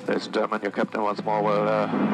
Ladies and gentlemen, your captain once more will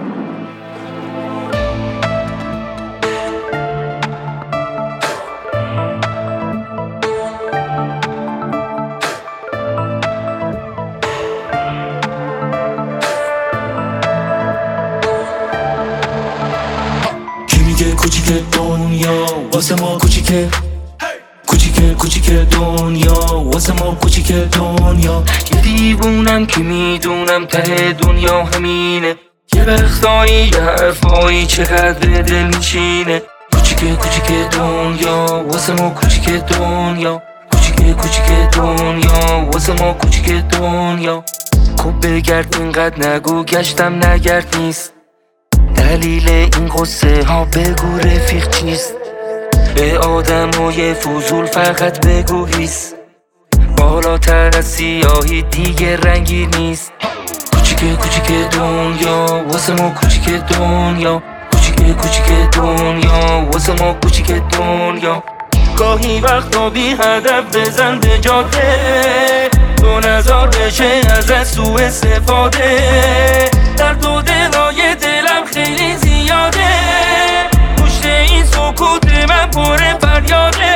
کوچیک دنیا واسه ما کوچیکه کوچیک دنیا واسه ما کوچیک دنیا یه دیوونم که میدونم ته دنیا همینه یه وقتایی یه حرفایی چقدر دل میشینه کوچیک دنیا واسه ما کوچیک دنیا کوچیک دنیا واسه ما کوچیک دنیا خب بگرد اینقدر نگو گشتم نگرد نیست دلیل این قصه ها بگو رفیق چیست به آدمای فضول فقط بگو هیست بالاتر از سیاهی دیگه رنگی نیست کوچیک دنیا واسه ما کوچیک دنیا کوچیک دنیا واسه ما کوچیک دنیا گاهی وقتا بی هدف بزن به جاده تو نزار بشه ازت سوء استفاده درد و دلای دلم خیلی زیاده پشت این سکوت من پر فریاده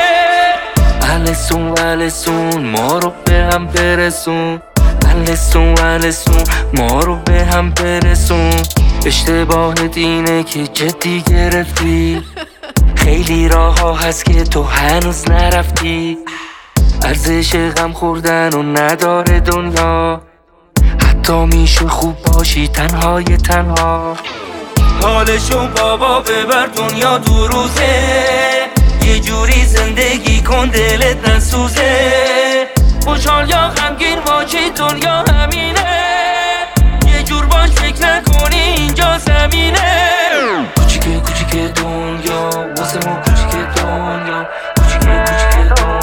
السون ما رو به هم برسون السون ما رو به هم برسون اشتباهت اینه که جدی گرفتی خیلی راه ها هست که تو هنوز نرفتی ارزش غم خوردن و نداره دنیا حتی میشه خوب باشی تنها حالشو بابا ببر دنیا دو روزه یه جوری زندگی کن دلت نسوزه خوشحال یا غمگین باشی دنیا همینه یه جور باش فکر نکنی اینجا زمینه کوچیک دنیا واسه ما کوچیک دنیا کوچیک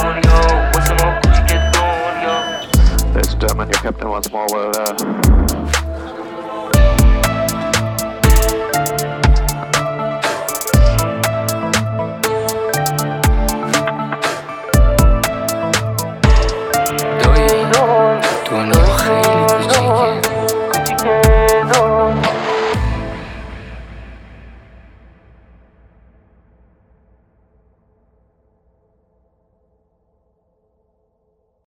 دنیا واسه ما کوچیک دنیا Ladies and gentlemen, your captain once more will